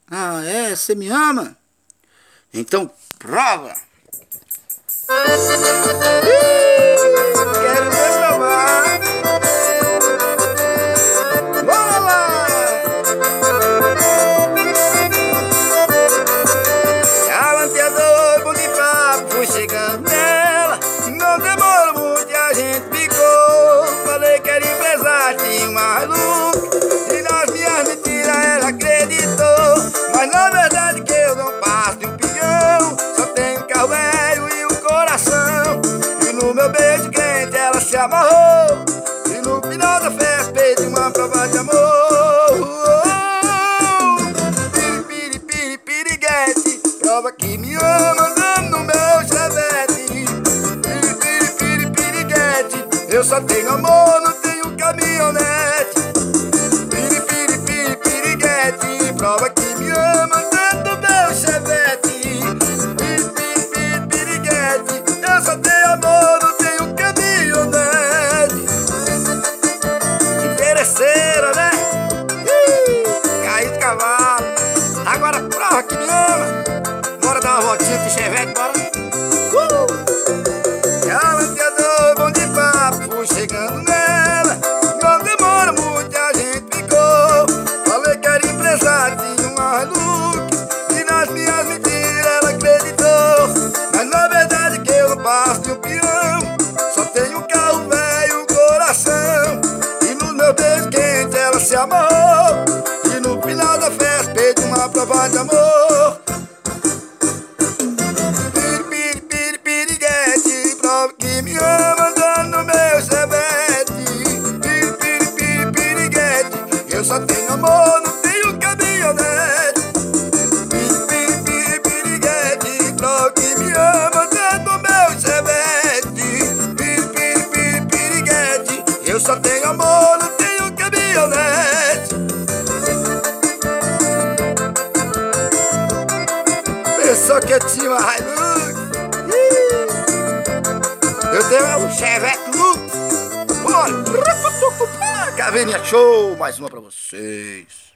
Ah, é? Você me ama? Então prova! Quero ver provar! Bora lá! Galanteador, bom de papo, fui chegando nela. Não demorou muito e a gente ficou. Falei que era empresário, tinha uma Hilux. E nas minhas mentiras ela acreditou. Mas na verdade que eu não passo de um peão. Só tenho um carro velho e um coração. E no meu beijo crente ela se amarrou. E no final da festa pedi uma prova de amor. Piri, piri, piri, piriguete, prova que me ama andando no meu chevette. Piri, piri, piri, piriguete, eu só tenho amor, não tenho caminhonete. Piri, piri, piri, piriguete, prova que me ama andando no meu chevette. Piri, piri, piri, piriguete, eu só tenho amor, não tenho caminhonete. Interesseira, né? Caiu de cavalo. Agora prova que me ama. Bora dar uma voltinha de chevette, bora. Galanteador, bom de papo, fui chegando nela. Não demora muito e a gente ficou. Falei que era empresário, tinha uma Hilux. E nas minhas mentiras ela acreditou. Mas na verdade que eu não passo de um peão. Só tenho um carro velho e um coração. E no meu beijo quente ela se amarrou. E no final da festa pedi uma prova de amor. Piri, piri, piri, piriguete, prova que me ama andando no meu chevette. Piri, piri, piri, piriguete, eu só tenho amor, não tenho caminhonete. Piri, piri, piri, piriguete, prova que me ama andando no meu chevette. Piri, piri, piri, piriguete, eu só tenho amor, não tenho caminhonete. Pensou que eu tinha uma Hilux? Eu tenho um Chevette Lux. Bora! Caveirinha show! Mais uma pra vocês.